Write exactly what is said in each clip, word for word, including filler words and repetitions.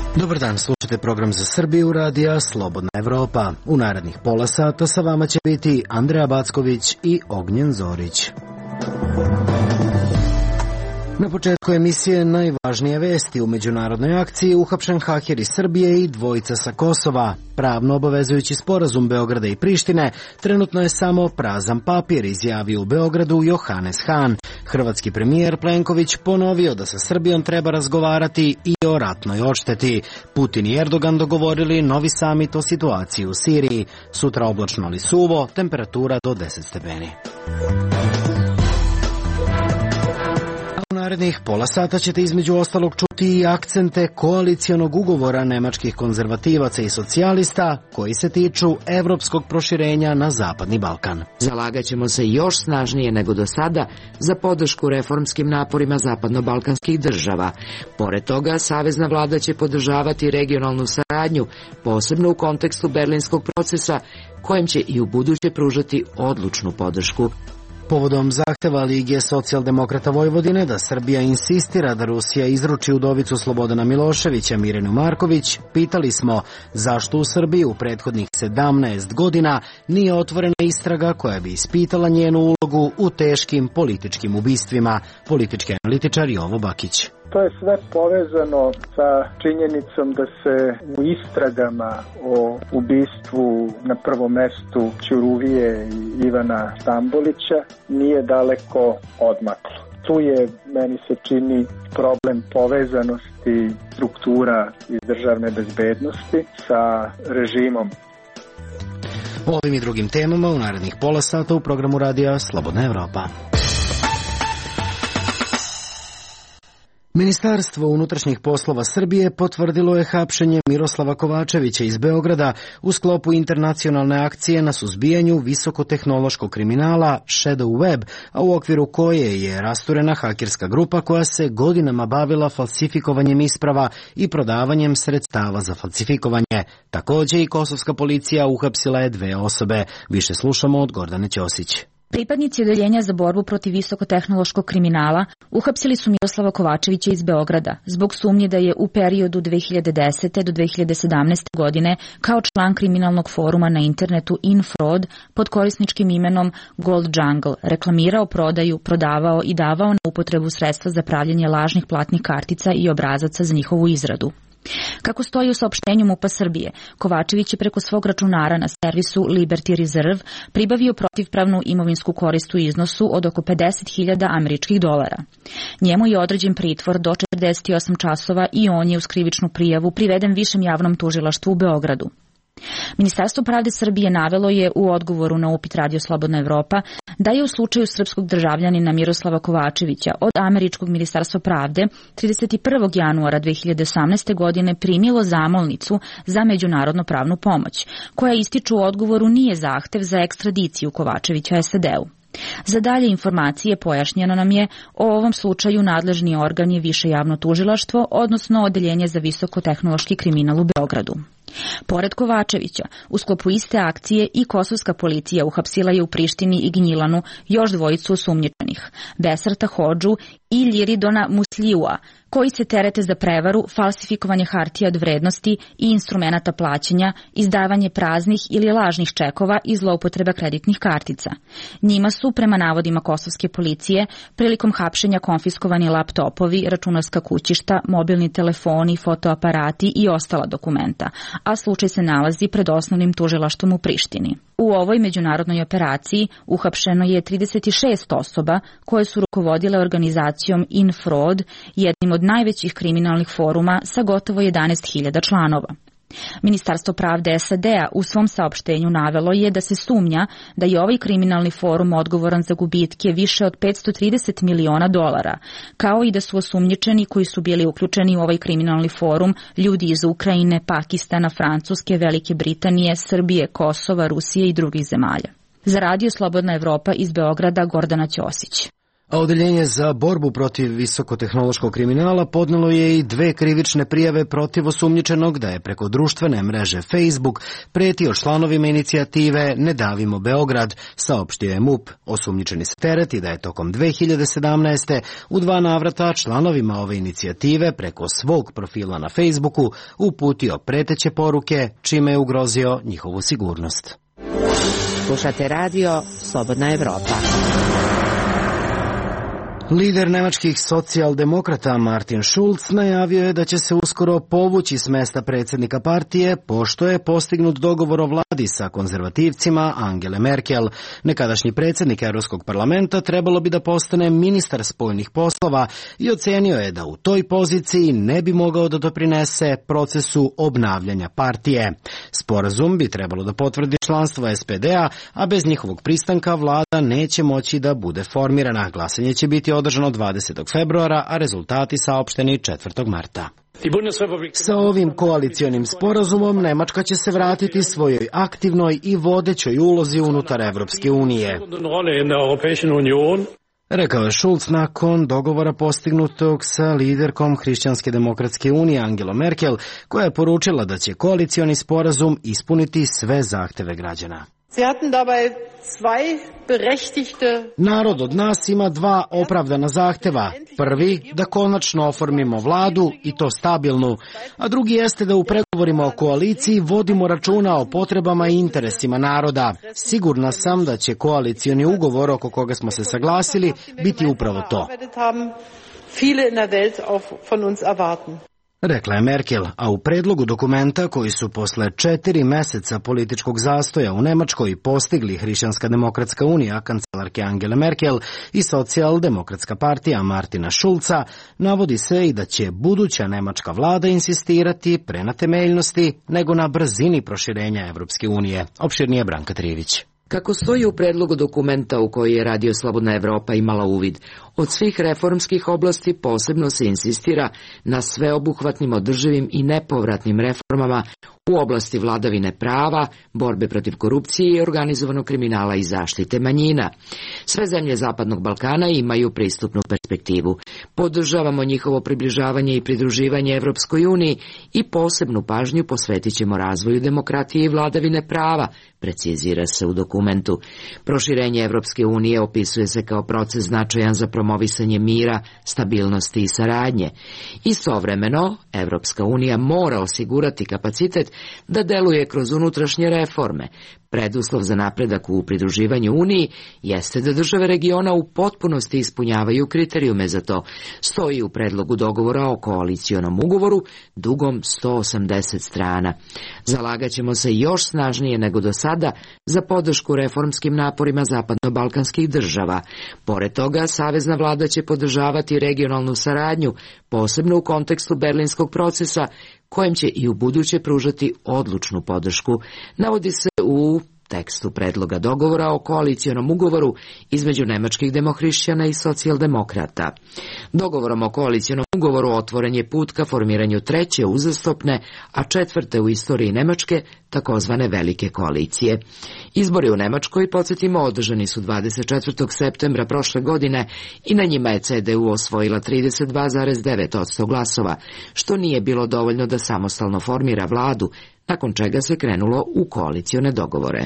Dobar dan, slušate program za Srbiju radija Slobodna Evropa. U narednih pola sata sa vama će biti Andreja Backović i Ognjen Zorić. Na početku emisije najvažnije vesti. U međunarodnoj akciji uhapšen haker iz Srbije i dvojica sa Kosova. Pravno obavezujući sporazum Beograda i Prištine trenutno je samo prazan papir, izjavio u Beogradu Johannes Hahn. Hrvatski premijer Plenković ponovio da sa Srbijom treba razgovarati i o ratnoj odšteti. Putin i Erdogan dogovorili novi samit o situaciji u Siriji. Sutra oblačno ali suvo, temperatura do deset stepeni. U narednih pola sata ćete između ostalog čuti i akcente koalicijonog ugovora nemačkih konzervativaca i socijalista koji se tiču evropskog proširenja na Zapadni Balkan. Zalagaćemo se još snažnije nego do sada za podršku reformskim naporima zapadno-balkanskih država. Pored toga, savezna vlada će podržavati regionalnu saradnju, posebno u kontekstu berlinskog procesa, kojem će i u buduće pružati odlučnu podršku. Povodom zahteva Lige socijaldemokrata Vojvodine da Srbija insistira da Rusija izruči udovicu Slobodana Miloševića Mirjanu Marković, pitali smo zašto u Srbiji u prethodnih sedamnaest godina nije otvorena istraga koja bi ispitala njenu ulogu u teškim političkim ubistvima. Politički analitičar Jovo Bakić. To je sve povezano sa činjenicom da se u istragama o ubistvu na prvom mestu Ćuruvije i Ivana Stambolića nije daleko odmaklo. Tu je, meni se čini, problem povezanosti struktura iz državne bezbednosti sa režimom. O ovim i drugim temama u narednih pola sata u programu radija Slobodna Evropa. Ministarstvo unutrašnjih poslova Srbije potvrdilo je hapšenje Miroslava Kovačevića iz Beograda u sklopu internacionalne akcije na suzbijanju visokotehnološkog kriminala Shadow Web, a u okviru koje je rasturena hakerska grupa koja se godinama bavila falsifikovanjem isprava i prodavanjem sredstava za falsifikovanje. Također i kosovska policija uhapsila je dve osobe. Više slušamo od Gordane Ćosić. Pripadnici Odeljenja za borbu protiv visokotehnološkog kriminala uhapsili su Miroslava Kovačevića iz Beograda zbog sumnje da je u periodu dve hiljade desete do dve hiljade sedamnaeste. godine kao član kriminalnog foruma na internetu InFraud pod korisničkim imenom Gold Jungle reklamirao prodaju, prodavao i davao na upotrebu sredstva za pravljenje lažnih platnih kartica i obrazaca za njihovu izradu. Kako stoji u saopštenju MUP-a Srbije, Kovačević je preko svog računara na servisu Liberty Reserve pribavio protivpravnu imovinsku korist u iznosu od oko pedeset hiljada američkih dolara. Njemu je određen pritvor do četrdeset osam časova i on je uz krivičnu prijavu priveden Višem javnom tužilaštvu u Beogradu. Ministarstvo pravde Srbije navelo je u odgovoru na upit Radio Slobodna Evropa da je u slučaju srpskog državljanina Miroslava Kovačevića od američkog ministarstva pravde trideset prvog januara dve hiljade osamnaeste. godine primilo zamolnicu za međunarodnu pravnu pomoć, koja ističu u odgovoru nije zahtev za ekstradiciju Kovačevića es a de u. Za dalje informacije pojašnjeno nam je o ovom slučaju nadležni organ je Više javno tužilaštvo, odnosno Odeljenje za visokotehnološki kriminal u Beogradu. Pored Kovačevića, u sklopu iste akcije i kosovska policija uhapsila je u Prištini i Gnjilanu još dvojicu osumnjičenih, Besarta Hodžu i Ljiridona Musliua, koji se terete za prevaru, falsifikovanje hartija od vrednosti i instrumenata plaćanja, izdavanje praznih ili lažnih čekova i zloupotreba kreditnih kartica. Njima su, prema navodima kosovske policije, prilikom hapšenja konfiskovani laptopovi, računarska kućišta, mobilni telefoni, fotoaparati i ostala dokumenta, a slučaj se nalazi pred osnovnim tužilaštvom u Prištini. U ovoj međunarodnoj operaciji uhapšeno je trideset šest osoba koje su rukovodile organizacijom InFraud, jednim od najvećih kriminalnih foruma sa gotovo jedanaest hiljada članova. Ministarstvo pravde es a de a u svom saopštenju navelo je da se sumnja da je ovaj kriminalni forum odgovoran za gubitke više od petsto trideset miliona dolara, kao i da su osumnjičeni koji su bili uključeni u ovaj kriminalni forum ljudi iz Ukrajine, Pakistana, Francuske, Velike Britanije, Srbije, Kosova, Rusije i drugih zemalja. Za Radio Slobodna Evropa iz Beograda, Gordana Ćosić. A Odeljenje za borbu protiv visokotehnološkog kriminala podnelo je i dve krivične prijave protiv osumnjičenog da je preko društvene mreže Facebook pretio članovima inicijative Ne davimo Beograd, saopštio je M U P. Osumnjičeni se tereti da je tokom dve hiljade sedamnaeste. u dva navrata članovima ove inicijative preko svog profila na Facebooku uputio preteće poruke, čime je ugrozio njihovu sigurnost. Slušate radio Slobodna Evropa. Lider nemačkih socijaldemokrata Martin Schulz najavio je da će se uskoro povući s mesta predsjednika partije, pošto je postignut dogovor o vladi sa konzervativcima Angele Merkel. Nekadašnji predsjednik Europskog parlamenta trebalo bi da postane ministar spoljnih poslova i ocenio je da u toj poziciji ne bi mogao da doprinese procesu obnavljanja partije. Sporazum bi trebalo da potvrdi članstvo S P D-a, a bez njihovog pristanka vlada neće moći da bude formirana. Glasanje će biti održano dvadesetog februara, a rezultati saopšteni četvrtog marta. Sa ovim koalicionim sporazumom Nemačka će se vratiti svojoj aktivnoj i vodećoj ulozi unutar Evropske unije, rekao je Schulz nakon dogovora postignutog sa liderkom Hrišćanske demokratske unije Angelom Merkel, koja je poručila da će koalicioni sporazum ispuniti sve zahteve građana. Narod od nas ima dva opravdana zahteva. Prvi, da konačno oformimo vladu i to stabilnu, a drugi jeste da u pregovorima o koaliciji vodimo računa o potrebama i interesima naroda. Sigurna sam da će koalicioni ugovor oko koga smo se saglasili biti upravo to, rekla je Merkel, a u predlogu dokumenta koji su posle četiri meseca političkog zastoja u Nemačkoj postigli Hrišćanska demokratska unija kancelarke Angele Merkel i socijaldemokratska partija Martina Schulza, navodi se i da će buduća nemačka vlada insistirati pre na temeljnosti nego na brzini proširenja Evropske unije. Opširnije Branka Trivić. Kako stoji u predlogu dokumenta u koji je Radio Slobodna Evropa imala uvid, od svih reformskih oblasti posebno se insistira na sveobuhvatnim, održivim i nepovratnim reformama u oblasti vladavine prava, borbe protiv korupcije i organizovanog kriminala i zaštite manjina. Sve zemlje Zapadnog Balkana imaju pristupnu perspektivu. Podržavamo njihovo približavanje i pridruživanje Evropskoj uniji i posebnu pažnju posvetit ćemo razvoju demokratije i vladavine prava, precizira se u dokumentu. Proširenje Evropske unije opisuje se kao proces značajan za promovisanje mira, stabilnosti i saradnje. Istovremeno, Evropska unija mora osigurati kapacitet da deluje kroz unutrašnje reforme. Preduslov za napredak u pridruživanju Uniji jeste da države regiona u potpunosti ispunjavaju kriterijume za to, stoji u predlogu dogovora o koalicionom ugovoru dugom sto osamdeset strana. Zalagaćemo se još snažnije nego do sada za podršku reformskim naporima zapadno-balkanskih država. Pored toga, savezna vlada će podržavati regionalnu saradnju, posebno u kontekstu berlinskog procesa, kojem će i u buduće pružati odlučnu podršku, navodi se u tekstu predloga dogovora o koalicionom ugovoru između nemačkih demohrišćana i socijaldemokrata. Dogovorom o koalicionom ugovoru otvoren je put ka formiranju treće uzastopne, a četvrte u istoriji Nemačke, takozvane velike koalicije. Izbori u Nemačkoj, podsjetimo, održani su dvadeset četvrtog septembra prošle godine i na njima je C D U osvojila trideset dva zarez devet posto glasova, što nije bilo dovoljno da samostalno formira vladu, nakon čega se krenulo u koalicione dogovore.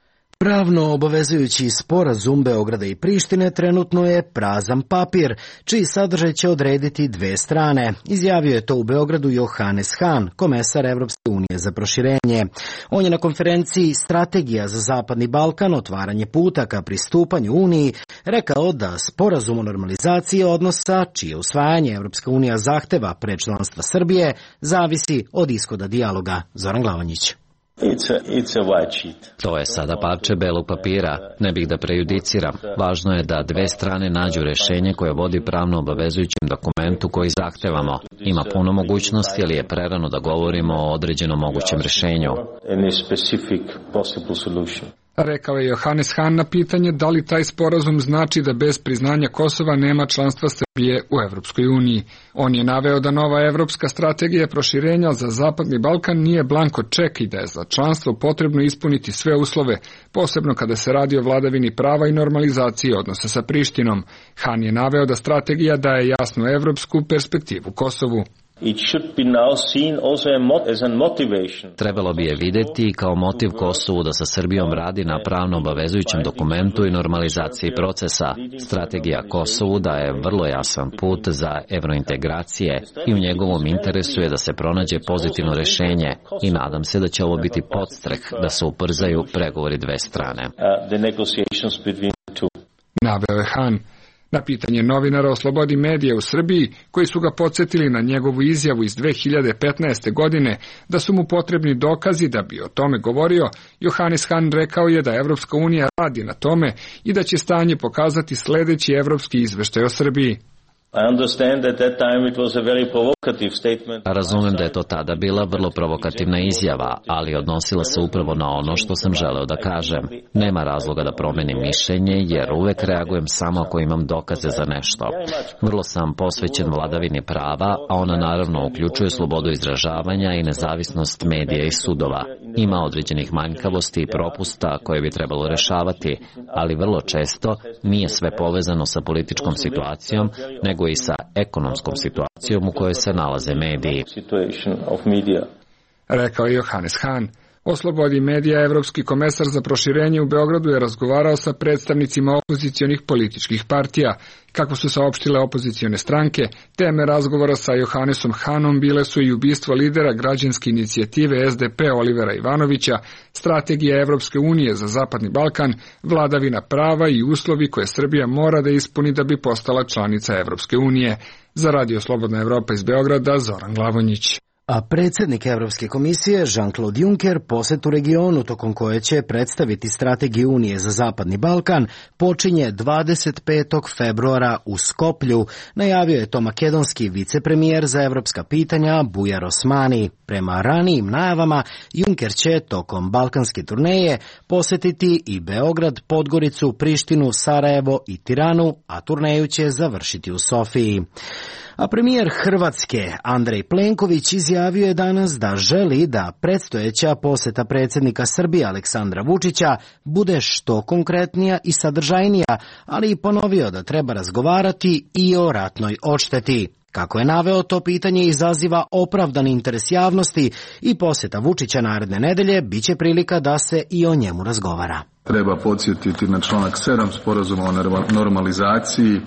Pravno obavezujući sporazum Beograda i Prištine trenutno je prazan papir, čiji sadržaj će odrediti dve strane. Izjavio je to u Beogradu Johannes Hahn, komesar Evropske unije za proširenje. On je na konferenciji Strategija za Zapadni Balkan, otvaranje puta ka pristupanju Uniji, rekao da sporazum o normalizaciji odnosa, čije usvajanje Evropska unija zahteva pre članstva Srbije, zavisi od ishoda dijaloga. Zoran Glavanjić. It's a, it's a white sheet. To je sada parče belog papira. Ne bih da prejudiciram. Važno je da dve strane nađu rešenje koje vodi pravno obavezujućem dokumentu koji zahtevamo. Ima puno mogućnosti, ali je prerano da govorimo o određenom mogućem rešenju. Rekao je Johannes Hahn na pitanje da li taj sporazum znači da bez priznanja Kosova nema članstva Srbije u Evropskoj uniji. On je naveo da nova evropska strategija proširenja za Zapadni Balkan nije blanko ček i da je za članstvo potrebno ispuniti sve uslove, posebno kada se radi o vladavini prava i normalizaciji odnosa sa Prištinom. Hahn je naveo da strategija daje jasnu evropsku perspektivu Kosovu. Trebalo bi je videti kao motiv Kosovu da sa Srbijom radi na pravno obavezujućem dokumentu i normalizaciji procesa. Strategija Kosovu daje vrlo jasan put za evrointegracije i u njegovom interesu je da se pronađe pozitivno rešenje i nadam se da će ovo biti podstrek da se uprzaju pregovori dve strane. Naveo je Hahn. Na pitanje novinara o slobodi medija u Srbiji, koji su ga podsjetili na njegovu izjavu iz dve hiljade petnaeste. godine da su mu potrebni dokazi da bi o tome govorio, Johannes Hahn rekao je da Evropska unija radi na tome i da će stanje pokazati sledeći evropski izveštaj o Srbiji. Razumem da je to tada bila vrlo provokativna izjava, ali odnosila se upravo na ono što sam želeo da kažem. Nema razloga da promenim mišljenje, jer uvek reagujem samo ako imam dokaze za nešto. Vrlo sam posvećen vladavini prava, a ona naravno uključuje slobodu izražavanja i nezavisnost medija i sudova. Ima određenih manjkavosti i propusta koje bi trebalo rešavati, ali vrlo često nije sve povezano sa političkom situacijom, nego i sa ekonomskom situacijom u kojoj se nalaze mediji. Rekao je Johannes Hahn. O slobodi medija Evropski komesar za proširenje u Beogradu je razgovarao sa predstavnicima opozicionih političkih partija. Kako su saopštile opozicione stranke, teme razgovora sa Johannesom Hahnom bile su i ubistvo lidera građanske inicijative S D P Olivera Ivanovića, strategija Evropske unije za Zapadni Balkan, vladavina prava i uslovi koje Srbija mora da ispuni da bi postala članica Evropske unije. Za Radio Slobodna Evropa iz Beograda, Zoran Glavonjić. A predsjednik Evropske komisije Jean-Claude Juncker posetu regionu tokom koje će predstaviti strategiju Unije za Zapadni Balkan počinje dvadeset petog februara u Skoplju, najavio je to makedonski vicepremijer za evropska pitanja Bujar Osmani. Prema ranijim najavama, Juncker će tokom balkanske turneje posetiti i Beograd, Podgoricu, Prištinu, Sarajevo i Tiranu, a turneju će završiti u Sofiji. A premijer Hrvatske Andrej Plenković izjavio je danas da želi da predstojeća poseta predsjednika Srbije Aleksandra Vučića bude što konkretnija i sadržajnija, ali i ponovio da treba razgovarati i o ratnoj odšteti. Kako je naveo, to pitanje izaziva opravdan interes javnosti i posjeta Vučića naredne nedelje biće prilika da se i o njemu razgovara. Treba podsjetiti na članak sedam sporazuma o normalizaciji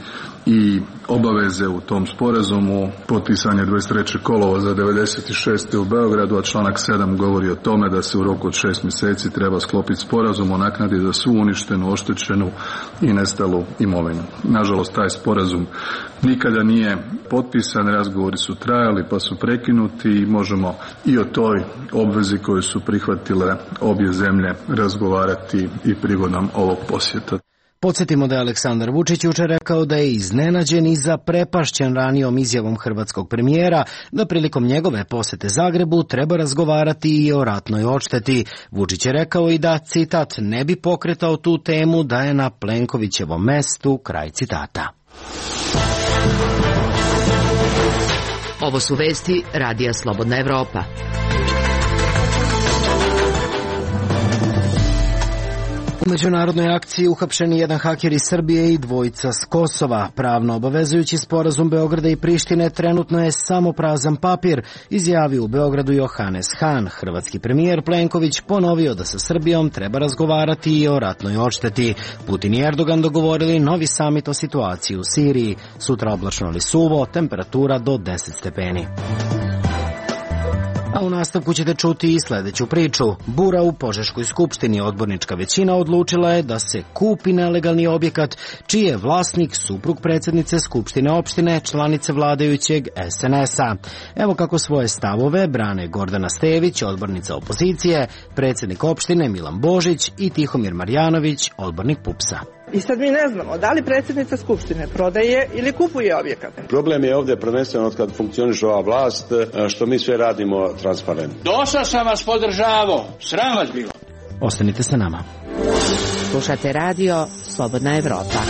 i obaveze u tom sporazumu. Potpisan je dvadeset trećeg kolovoza devedeset šeste. u Beogradu, a članak sedam govori o tome da se u roku od šest mjeseci treba sklopiti sporazum o naknadi za svu uništenu, oštećenu i nestalu imovinu. Nažalost, taj sporazum nikada nije potpisan, razgovori su trajali pa su prekinuti i možemo i o toj obvezi koju su prihvatile obje zemlje razgovarati i prigodom ovog posjeta. Podsjetimo da je Aleksandar Vučić jučer rekao da je iznenađen i zaprepašćen ranijom izjavom hrvatskog premijera da prilikom njegove posete Zagrebu treba razgovarati i o ratnoj odšteti. Vučić je rekao i da, citat, ne bi pokretao tu temu da je na Plenkovićevom mestu, kraj citata. Ovo su vesti Radija Slobodna Evropa. U međunarodnoj akciji uhapšen je jedan haker iz Srbije i dvojica s Kosova. Pravno obavezujući sporazum Beograda i Prištine trenutno je samo prazan papir, izjavio u Beogradu Johannes Hahn. Hrvatski premijer Plenković ponovio da sa Srbijom treba razgovarati i o ratnoj odšteti. Putin i Erdogan dogovorili novi samit o situaciji u Siriji. Sutra oblačno ali suvo, temperatura do deset stepeni. A u nastavku ćete čuti i sljedeću priču. Bura u Požeškoj skupštini. Odbornička većina odlučila je da se kupi nelegalni objekat čiji je vlasnik suprug predsjednice Skupštine opštine, članice vladajućeg S N S-a. Evo kako svoje stavove brane Gordana Stević, odbornica opozicije, predsjednik opštine Milan Božić i Tihomir Marjanović, odbornik P U P S-a. I sad mi ne znamo da li predsjednica Skupštine prodaje ili kupuje objekat. Problem je ovdje prvenstveno od kad funkcioniše ova vlast, što mi sve radimo transparentno. Došao sam vas podržavao, sram vas bilo. Ostanite sa nama. Slušate radio Slobodna Evropa.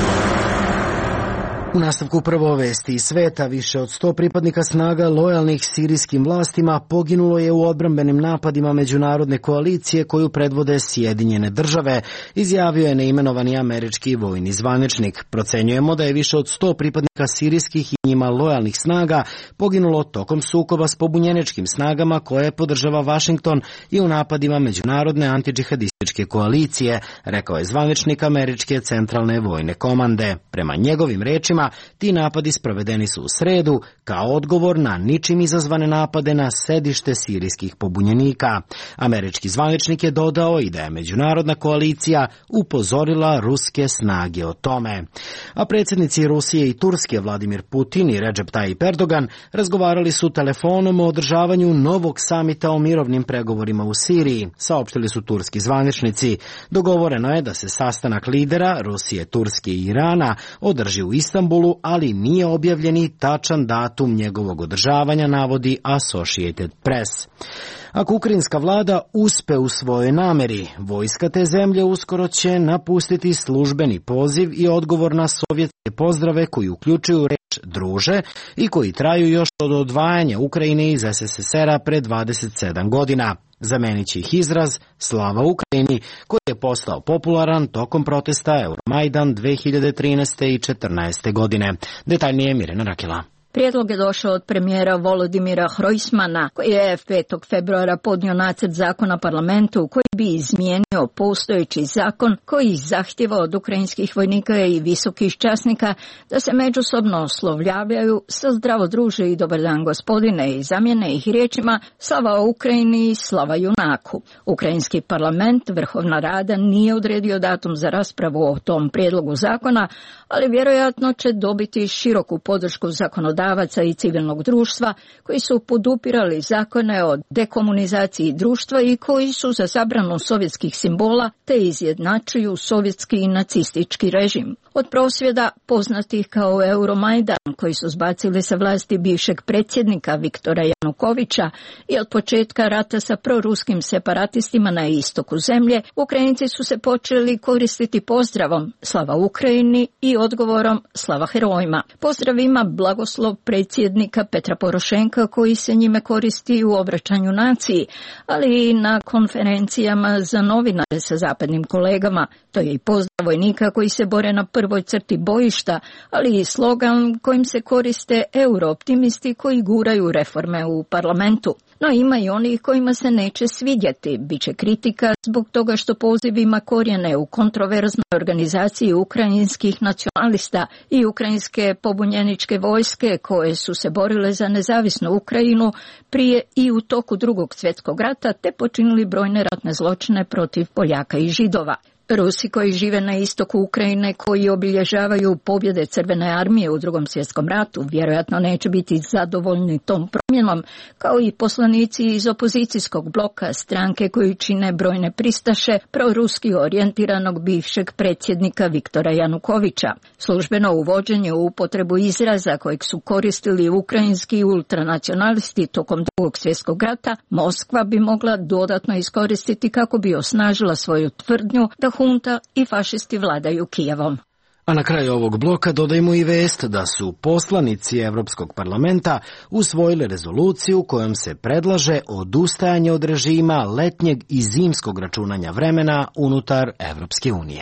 U nastavku prvo vesti iz sveta, više od sto pripadnika snaga lojalnih sirijskim vlastima poginulo je u odbrambenim napadima međunarodne koalicije koju predvode Sjedinjene države, izjavio je neimenovani američki vojni zvaničnik. Procenjujemo da je više od sto pripadnika sirijskih i njima lojalnih snaga poginulo tokom sukoba s pobunjeničkim snagama koje podržava Vašington i u napadima međunarodne antidžihadističke koalicije, rekao je zvaničnik američke centralne vojne komande. Prema njegovim rečima, ti napadi sprovedeni su u sredu kao odgovor na ničim izazvane napade na sedište sirijskih pobunjenika. Američki zvaničnik je dodao i da je međunarodna koalicija upozorila ruske snage o tome. A predsjednici Rusije i Turske Vladimir Putin i Recep Tayyip Erdogan razgovarali su telefonom o održavanju novog samita o mirovnim pregovorima u Siriji, saopštili su turski zvaničnici. Dogovoreno je da se sastanak lidera Rusije, Turske i Irana održi u Istanbulu, ali nije objavljeni tačan datum njegovog održavanja, navodi Associated Press. Ako ukrajinska vlada uspe u svojoj nameri, vojska te zemlje uskoro će napustiti službeni poziv i odgovor na sovjetske pozdrave koji uključuju reč druže i koji traju još od odvajanja Ukrajine iz es es es era pre dvadeset sedam godina. Zamenit će ih izraz Slava Ukrajini, koji je postao popularan tokom protesta Euromajdan dve hiljade trinaeste i četrnaeste godine. Detaljnije Mirjana Rakela. Prijedlog je došao od premijera Volodimira Hrojsmana, koji je petog februara podnio nacrt zakona parlamentu koji bi izmijenio postojeći zakon koji zahtjeva od ukrajinskih vojnika i visokih časnika da se međusobno oslovljavaju sa zdravo druže i dobar dan gospodine i zamijene ih riječima slava Ukrajini i slava junaku. Ukrajinski parlament, Vrhovna rada, nije odredio datum za raspravu o tom prijedlogu zakona, ali vjerojatno će dobiti široku podršku zakonodavaca i civilnog društva koji su podupirali zakone o dekomunizaciji društva i koji su za zabranu sovjetskih simbola te izjednačuju sovjetski i nacistički režim. Od prosvjeda poznatih kao Euromajdan, koji su zbacili sa vlasti bivšeg predsjednika Viktora Janukovića, i od početka rata sa proruskim separatistima na istoku zemlje, Ukrajinci su se počeli koristiti pozdravom Slava Ukrajini i odgovorom Slava herojima. Pozdrav ima blagoslov predsjednika Petra Porošenka koji se njime koristi u obraćanju naciji, ali i na konferencijama za novinare sa zapadnim kolegama. To je i pozdrav vojnika koji se bore na prvoj crti bojišta, ali i slogan kojim se koriste eurooptimisti koji guraju reforme u parlamentu. No ima i onih kojima se neće svidjeti. Biće kritika zbog toga što poziv ima korijene u kontroverznoj organizaciji ukrajinskih nacionalista i ukrajinske pobunjeničke vojske koje su se borile za nezavisnu Ukrajinu prije i u toku drugog svjetskog rata te počinili brojne ratne zločine protiv Poljaka i Židova. Rusi koji žive na istoku Ukrajine, koji obilježavaju pobjede Crvene armije u drugom svjetskom ratu, vjerojatno neće biti zadovoljni tom promjenom, kao i poslanici iz opozicijskog bloka, stranke koji čine brojne pristaše proruski orijentiranog bivšeg predsjednika Viktora Janukovića. Službeno uvođenje u upotrebu izraza kojeg su koristili ukrajinski ultranacionalisti tokom drugog svjetskog rata, Moskva bi mogla dodatno iskoristiti kako bi osnažila svoju tvrdnju da hunta i fašisti vladaju Kijevom. A na kraju ovog bloka dodajmo i vest da su poslanici Europskog parlamenta usvojili rezoluciju kojom se predlaže odustajanje od režima letnjeg i zimskog računanja vremena unutar Evropske unije.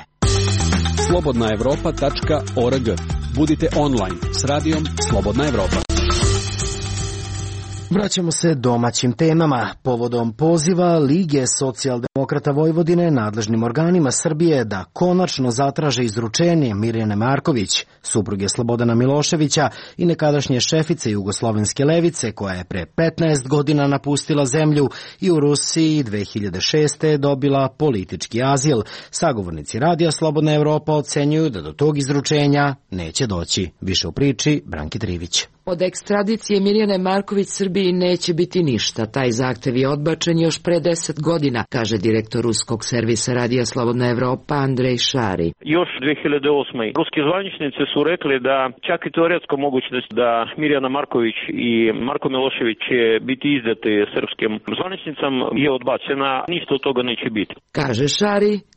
slobodna evropa tačka org. Budite online s radijom Slobodna Evropa. Vraćamo se domaćim temama. Povodom poziva Lige socijaldemokrata Vojvodine nadležnim organima Srbije da konačno zatraže izručenje Mirjane Marković, supruge Slobodana Miloševića i nekadašnje šefice Jugoslovenske levice, koja je pre petnaest godina napustila zemlju i u Rusiji dve hiljade šeste dobila politički azil. Sagovornici radija Slobodna Evropa ocenjuju da do tog izručenja neće doći. Više u priči Branki Trivić. Od ekstradicije Mirjane Marković Srbiji neće biti ništa. Taj zahtev je odbačen još pre deset godina, kaže direktor ruskog servisa radija Slobodna Evropa Andrej Šari. Još dve hiljade osme. Ruski zvaničnici su rekli da čak i teoretska mogućnost da Mirjana Marković i Marko Milošević će biti izdati srpskim zvaničnicama je odbačena. Ništa od toga neće biti. Kaže Šari,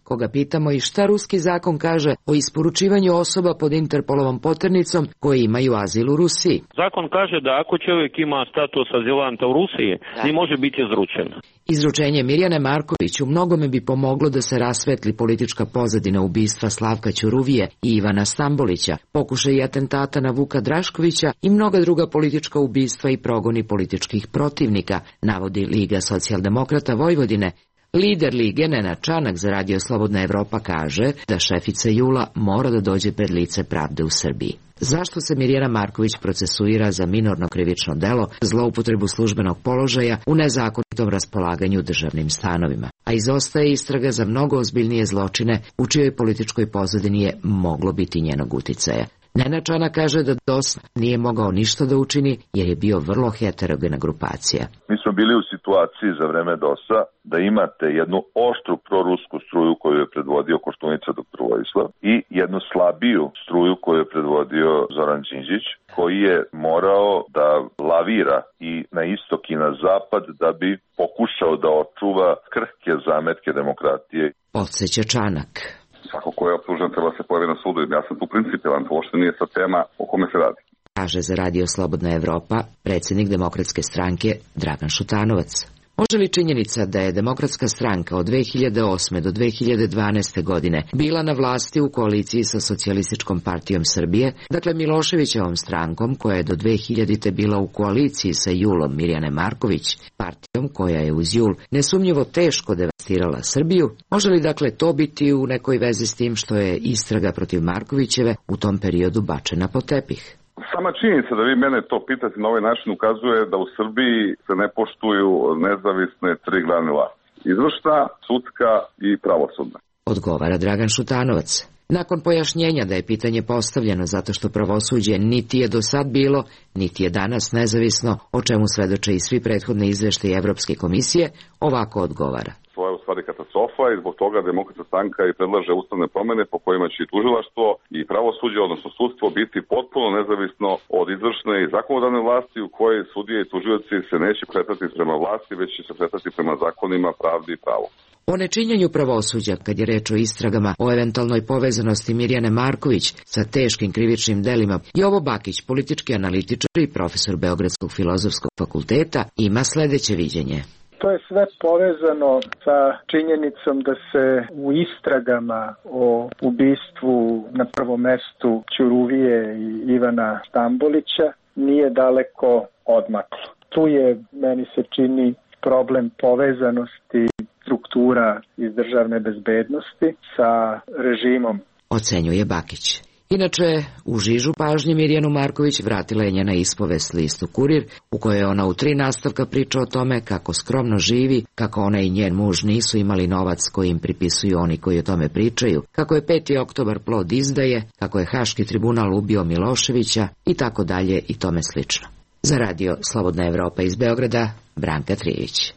koga pitamo i šta ruski zakon kaže o isporučivanju osoba pod Interpolovom poternicom koji imaju azil u Rusiji. Zakon kaže da ako čovjek ima status azilanta u Rusiji, ne može biti izručen. Izručenje Mirjane Marković u mnogome bi pomoglo da se rasvetli politička pozadina ubistva Slavka Ćuruvije i Ivana Stambolića, pokušaj atentata na Vuka Draškovića i mnoga druga politička ubistva i progoni političkih protivnika, navodi Liga socijaldemokrata Vojvodine. Lider Lige Nenad Čanak za Radio Slobodna Evropa kaže da šefica Jula mora da dođe pred lice pravde u Srbiji. Zašto se Mirjana Marković procesuira za minorno krivično delo, zloupotrebu službenog položaja u nezakonitom raspolaganju državnim stanovima? A izostaje istraga za mnogo ozbiljnije zločine u čijoj političkoj pozadini je moglo biti njenog uticaja. Nenad Čanak kaže da D O S nije mogao ništa da učini jer je bio vrlo heterogena grupacija. Mi smo bili u situaciji za vreme D O S-a da imate jednu oštru prorusku struju koju je predvodio Koštunica doktor Vojislav i jednu slabiju struju koju je predvodio Zoran Đinđić, koji je morao da lavira i na istok i na zapad da bi pokušao da očuva krhke zametke demokratije. Podseća Čanak. Svako ko je optužen treba se pojavi na sudu. Ja sam tu principijelan, to uopšte nije sa tema o kome se radi. Kaže za Radio Slobodna Evropa predsjednik Demokratske stranke Dragan Šutanovac. Može li činjenica da je Demokratska stranka od dve hiljade osme do dve hiljade dvanaeste. godine bila na vlasti u koaliciji sa Socijalističkom partijom Srbije, dakle Miloševićevom strankom koja je do dve hiljadite. bila u koaliciji sa Julom Mirjane Marković, partijom koja je uz Jul nesumnjivo teško devastirala Srbiju, može li dakle to biti u nekoj vezi s tim što je istraga protiv Markovićeve u tom periodu bačena pod tepih? Sama činjenica da vi mene to pitate na ovaj način ukazuje da u Srbiji se ne poštuju nezavisne tri grane vlasti. Izvršna, sudska i pravosudna. Odgovara Dragan Šutanovac. Nakon pojašnjenja da je pitanje postavljeno zato što pravosuđe niti je do sad bilo, niti je danas nezavisno, o čemu svedoče i svi prethodni izveštaji Evropske komisije, ovako odgovara. To je u stvari katastrofa i zbog toga Demokratska stranka i predlaže ustavne promene po kojima će i tužilaštvo i pravosuđe, odnosno sudstvo, biti potpuno nezavisno od izvršne i zakonodavne vlasti u kojoj sudije i tužioci se neće kretati prema vlasti, već će se kretati prema zakonima, pravdi i pravu. O nečinjenju pravosuđa, kad je reč o istragama o eventualnoj povezanosti Mirjane Marković sa teškim krivičnim delima, Jovo Bakić, politički analitičar i profesor Beogradskog filozofskog fakulteta, ima sledeće viđenje. To je sve povezano sa činjenicom da se u istragama o ubistvu na prvom mestu Ćuruvije i Ivana Stambolića nije daleko odmaklo. Tu je, meni se čini, problem povezanosti struktura iz državne bezbednosti sa režimom. Ocenjuje Bakić. Inače, u žižu pažnje Mirjanu Marković vratila je njena ispovest listu Kurir, u kojoj ona u tri nastavka priča o tome kako skromno živi, kako ona i njen muž nisu imali novac koji im pripisuju oni koji o tome pričaju, kako je peti oktobar plod izdaje, kako je Haški tribunal ubio Miloševića i tako dalje i tome slično. Za Radio Slobodna Evropa iz Beograda, Branka Trijević.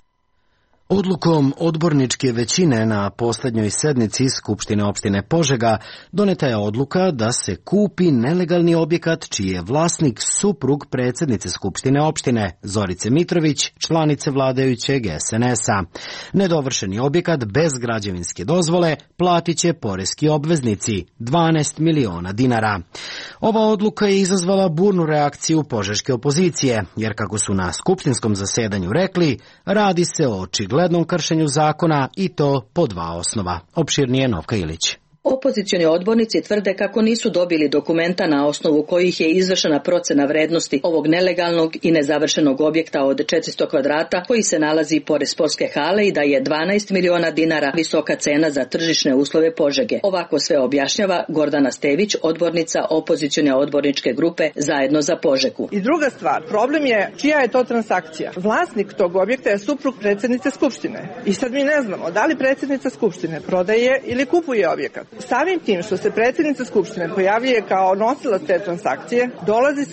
Odlukom odborničke većine na poslednjoj sednici Skupštine opštine Požega doneta je odluka da se kupi nelegalni objekat čiji je vlasnik suprug predsjednice Skupštine opštine Zorice Mitrović, članice vladajućeg S N S-a. Nedovršeni objekat bez građevinske dozvole platit će poreski obveznici dvanaest miliona dinara. Ova odluka je izazvala burnu reakciju požeške opozicije, jer kako su na skupštinskom zasedanju rekli, radi se o očiglednom jednom kršenju zakona i to po dva osnova. Opširnije Novka Ilić. Opozicioni odbornici tvrde kako nisu dobili dokumenta na osnovu kojih je izvršena procena vrednosti ovog nelegalnog i nezavršenog objekta od četiristo kvadrata koji se nalazi pored sportske hale i da je dvanaest miliona dinara visoka cena za tržišne uslove Požege. Ovako sve objašnjava Gordana Stević, odbornica opozicione odborničke grupe Zajedno za Požegu. I druga stvar, problem je čija je to transakcija. Vlasnik tog objekta je suprug predsjednice Skupštine. I sad mi ne znamo da li predsjednica Skupštine prodaje ili kupuje objekat. Samim tim što se predsjednica Skupštine pojavljuje kao nosilac te transakcije, dolazi se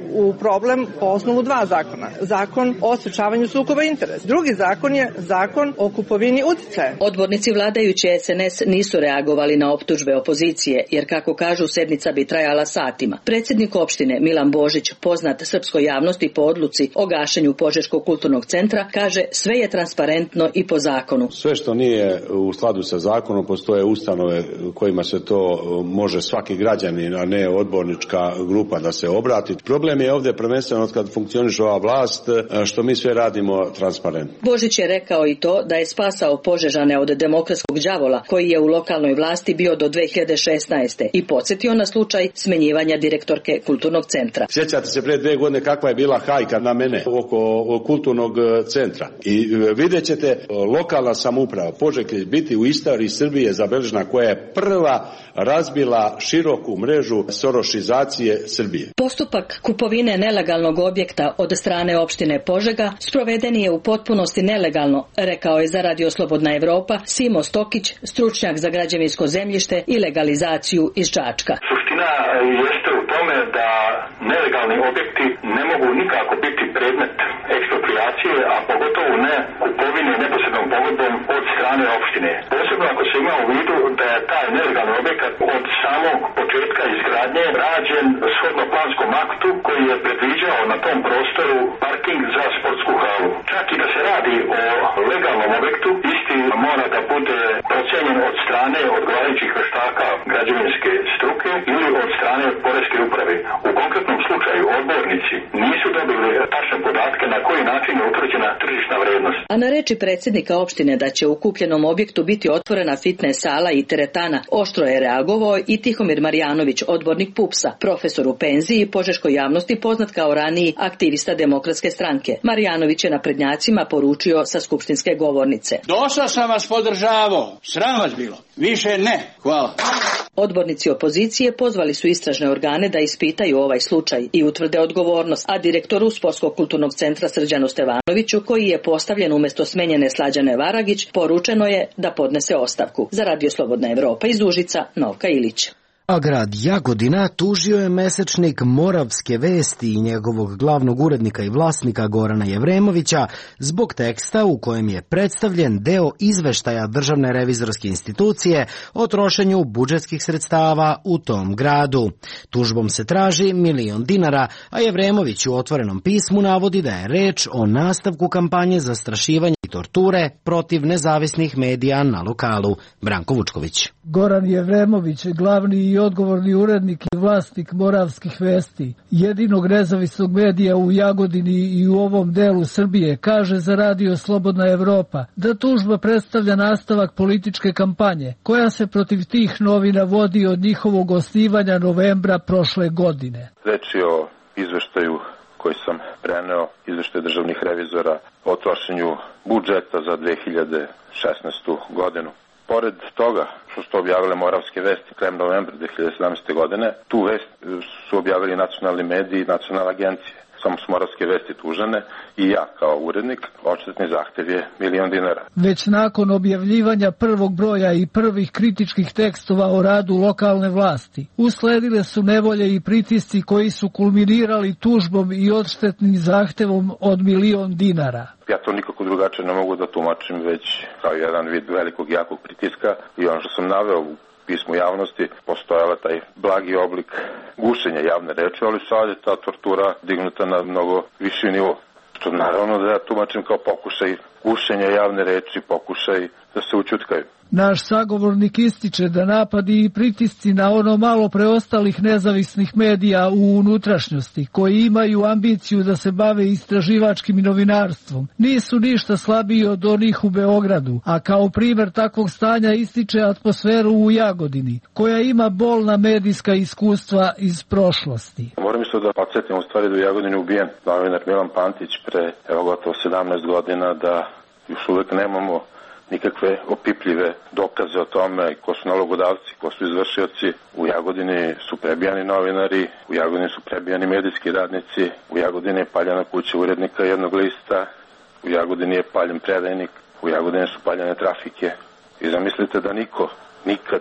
u problem po osnovu dva zakona. Zakon o sprečavanju sukoba interesa. Drugi zakon je zakon o kupovini uticaja. Odbornici vladajuće S N S nisu reagovali na optužbe opozicije, jer kako kažu sednica bi trajala satima. Predsjednik opštine Milan Božić, poznat srpskoj javnosti po odluci o gašenju Požeškog kulturnog centra, kaže sve je transparentno i po zakonu. Sve što nije u skladu sa zakonom, postoje ustanove kojima se to može svaki građanin, a ne odbornička grupa da se obrati. Problem je ovdje prvenstveno od kad funkcioniše ova vlast, što mi sve radimo transparentno. Božić je rekao i to da je spasao Požežane od demokratskog đavola koji je u lokalnoj vlasti bio do dve hiljade šesnaeste i podsjetio na slučaj smenjivanja direktorke kulturnog centra. Sjećate se pre dve godine kakva je bila hajka na mene oko kulturnog centra i vidjet ćete lokalna samouprava Požege će biti u istoriji Srbije zabeležena koja je prva razbila široku mrežu sorošizacije Srbije. Postupak kupovine nelegalnog objekta od strane opštine Požega sproveden je u potpunosti nelegalno, rekao je za Radio Slobodna Evropa Simo Stokić, stručnjak za građevinsko zemljište i legalizaciju iz Čačka. Suština jeste u tome da nelegalni objekti ne mogu nikako biti predmet ekspropriacije, a pogotovo ne kupovine neposrednom pogodbom od strane opštine. Posebno ako se ima u vidu da je taj nelegalni objekat od samog početka izgradnje rađen shodno planskom aktu koji je predviđao na tom prostoru parking za sportsku halu. Čak i da se radi o legalnom objektu, isti mora da bude procenjen od strane odgovarajućih veštaka građevinske struke ili od strane poreske uprave. U konkretnom slučaju odbornici nisu dobili tačne podatke na koji način je utvrđena tržišna vrednost. A na reči predsjednika opštine da će u kupljenom objektu biti otvorena fitness sala i teretana, oštro je reagovao i Tihomir Marjanović, odbornik PUPS-a, profesor u penziji i požeškoj javnosti poznat kao raniji aktivista Demokratske stranke. Marjanović je naprednjacima poručio sa skupštinske govornice. Došao sam vas podržavao, sram vas bilo, više ne, hvala. Odbornici opozicije pozvali su istražne organe da ispitaju ovaj slučaj i utvrde odgovornost, a direktoru Sportskog kulturnog centra Srđanu Stevanoviću, koji je postavljen umjesto smenjene Slađane Varagić, poručeno je da podnese ostavku. Za Radio Slobodna Evropa iz Užica, Novka Ilić. A grad Jagodina tužio je mesečnik Moravske vesti i njegovog glavnog urednika i vlasnika Gorana Jevremovića zbog teksta u kojem je predstavljen deo izveštaja Državne revizorske institucije o trošenju budžetskih sredstava u tom gradu. Tužbom se traži milion dinara, a Jevremović u otvorenom pismu navodi da je reč o nastavku kampanje zastrašivanja i torture protiv nezavisnih medija na lokalu. Branko Vučković. Goran Jevremović, glavni i odgovorni urednik i vlasnik Moravskih vesti, jedinog nezavisnog medija u Jagodini i u ovom delu Srbije, kaže za Radio Slobodna Evropa da tužba predstavlja nastavak političke kampanje koja se protiv tih novina vodi od njihovog osnivanja novembra prošle godine. Reč je o izveštaju koji sam preneo, izveštaj državnih revizora o trošenju budžeta za dve hiljade šesnaestu godinu. Pored toga što su objavile Moravske vesti krajem novembra dve hiljade sedamnaeste. godine, tu vest su objavili nacionalni mediji i nacionalne agencije. Samo su Moravske vesti tužene i ja kao urednik, odštetni zahtev je milion dinara. Već nakon objavljivanja prvog broja i prvih kritičkih tekstova o radu lokalne vlasti, usledile su nevolje i pritisci koji su kulminirali tužbom i odštetnim zahtevom od milion dinara. Ja to nikako drugačije ne mogu da tumačim, već kao jedan vid velikog jakog pritiska i ono što sam naveo u pismu javnosti, postojala taj blagi oblik gušenja javne reči, ali sad je ta tortura dignuta na mnogo viši nivo. Što naravno da ja tumačim kao pokušaj gušenja javne reči, pokušaj da se učutkaju. Naš sagovornik ističe da napadi i pritisci na ono malo preostalih nezavisnih medija u unutrašnjosti, koji imaju ambiciju da se bave istraživačkim novinarstvom, nisu ništa slabiji od onih u Beogradu, a kao primjer takvog stanja ističe atmosferu u Jagodini, koja ima bolna medijska iskustva iz prošlosti. Moram isto da podsjetim u stvari da u Jagodini ubijen novinar Milan Pantić pre evo gotovo sedamnaest godina, da još uvek nemamo nikakve opipljive dokaze o tome ko su nalogodavci, ko su izvršioci. U Jagodini su prebijani novinari, u Jagodini su prebijani medijski radnici, u Jagodini je paljena kuća urednika jednog lista, u Jagodini je paljen predajnik, u Jagodini su paljene trafike. I zamislite da niko nikad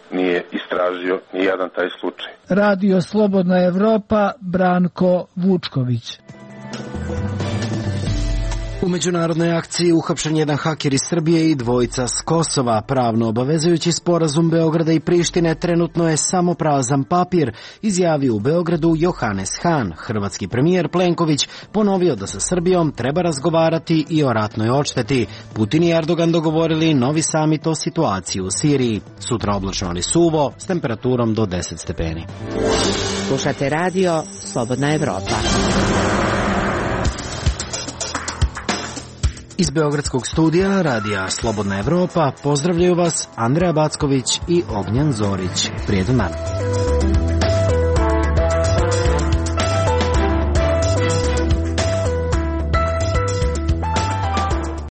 nije istražio ni jedan taj slučaj. Radio Slobodna Evropa, Branko Vučković. U međunarodnoj akciji uhapšen jedan haker iz Srbije i dvojica s Kosova. Pravno obavezujući sporazum Beograda i Prištine trenutno je samo prazan papir, izjavio u Beogradu Johannes Hahn. Hrvatski premijer Plenković ponovio da sa Srbijom treba razgovarati i o ratnoj odšteti. Putin i Erdogan dogovorili novi samit o situaciji u Siriji. Sutra oblačno ali suvo s temperaturom do deset stepeni. Slušate radio Slobodna Evropa. Iz beogradskog studija radija Slobodna Evropa pozdravljaju vas Andreja Backović i Ognjan Zorić. Prijetan dan.